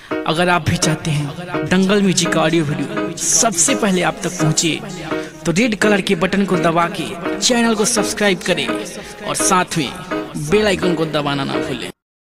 अगर आप भी चाहते हैं दंगल म्यूजिक का ऑडियो वीडियो सबसे पहले आप तक पहुंचे तो रेड कलर के बटन को दबा के चैनल को सब्सक्राइब करें और साथ में बेल आइकन को दबाना ना भूलें।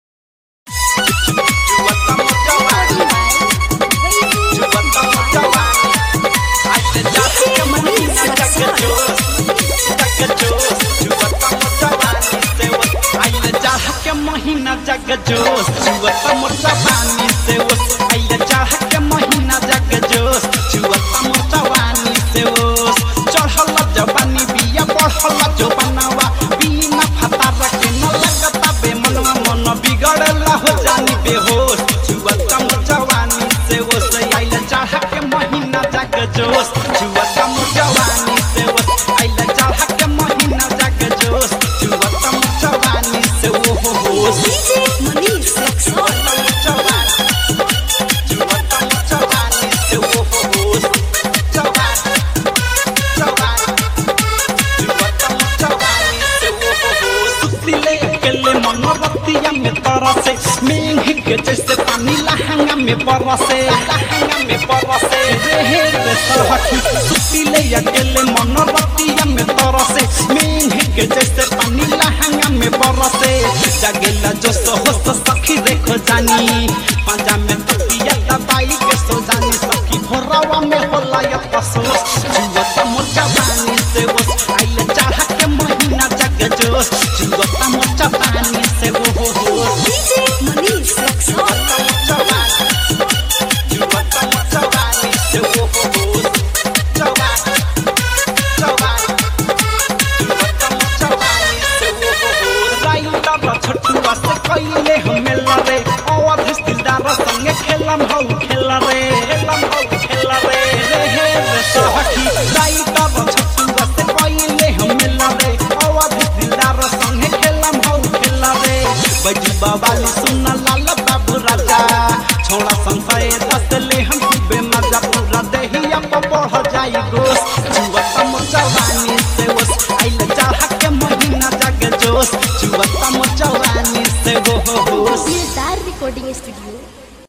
महीना जग जोश जुवता मोटा पानी से ओस आइया चाह के महीना जग जोश जुवता मोटा पानी से ओस चढ़ल जवानी बिया बढ़ल जवानवा बिना फता रखे न लगता बे मनवा मन बिगड़ला हो जानी बेहोश जुवता मोटा पानी से ओस आइया चाह के महीना जग जोश जुवता मोटा पानी से ओस आइया चाह के महीना जग जोश जुवता मोटा पानी से ओस जैसे पानी लहंगा में बरसे सुतीले अकेले मन रतिया में तरसे मेघ के जैसे पानी लहंगा में बरसे जगेला जो होश सखी देखो जानी पंजा में तकिया दबाई के सो जानी सखी भोरवा में होला या तसोस जुवता मोटा पानी से ओस आइले चाह के महीना जग जोश जुवता मोटा पानी से वो छोटुआ से कइले हमें लरे और दिलदार संगे खेलम हौ खेला रे हे सखी राइटर छोटुआ से कइले हमें लरे और दिलदार संगे खेलम हौ खेला रे बजी बाबाली सुना लाल बाबू राजा छोड़ा